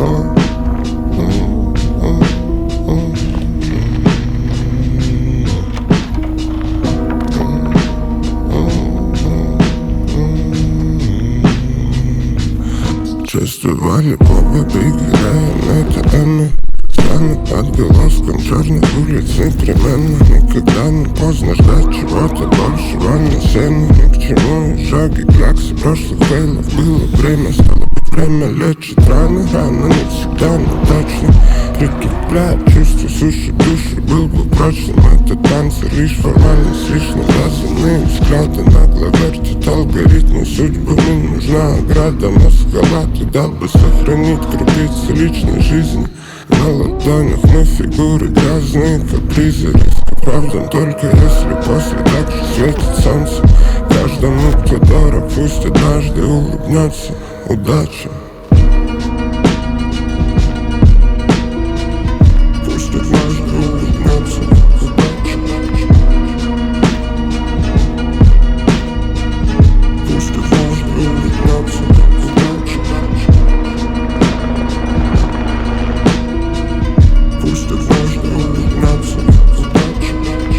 Чувства любого пригоряем это Эмми. Стану отголоском черных улиц непременно. Никогда не поздно ждать чего-то большего на сцене. Ни к чему и шаги, кляксы прошлых фейлов. Было время, стало быть время лечит раны. Рано не всегда, но точно прикрепляет чувства суши души. Был бы прочным это танцы, лишь формальность, лишь навязанные взгляды. Нагло вертит алгоритмы судьбы. Мне нужна ограда, маскалад. И дал бы сохранить крупицы личной жизни. На ладонях мы фигуры грязные, капризы. Риск оправдан только если после так же светит солнце. Каждому, кто дорог, пусть однажды улыбнется удача. Пусть однажды улыбнется удача. Пусть однажды улыбнется удача. Пусть однажды улыбнется удача.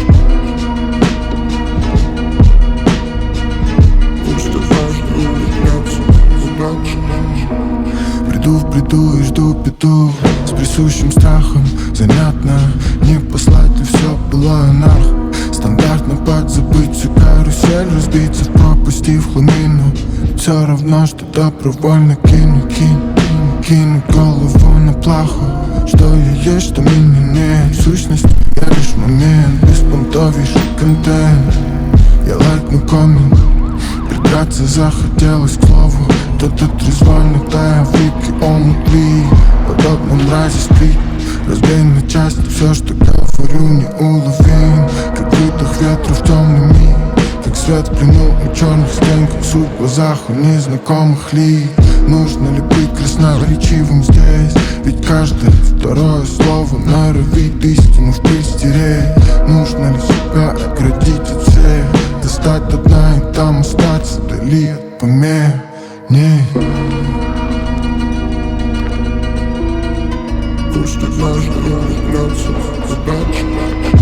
Пусть однажды улыбнется удача. Приду в бреду и жду беду с присущим страхом. Занятно, не послать ли все было анарх. Стандартно подзабыть всю карусель, разбиться в пропасть и в хламину. Все равно, что добровольно кину голову на плаху. Что я есть, что меня нет. В сущности, я лишь момент. Беспонтовейший контент. Я лайкну коммент. Придраться захотелось к слову. Тот трезвольный тая в липке омутли. Подобно мрази спит. Разбей на части все, что говорю, не уловим. Как выдох ветра в темный миг. Как свет в плену у черных стен. Как суд в глазах у незнакомых лиц. Нужно ли быть красноречивым здесь? Ведь каждое второе слово норовит истину впрыть стереть. Нужно ли себя оградить от всех? Достать до дна и там остаться вдали от помех? Нет. Пусть однажды улыбнется удача.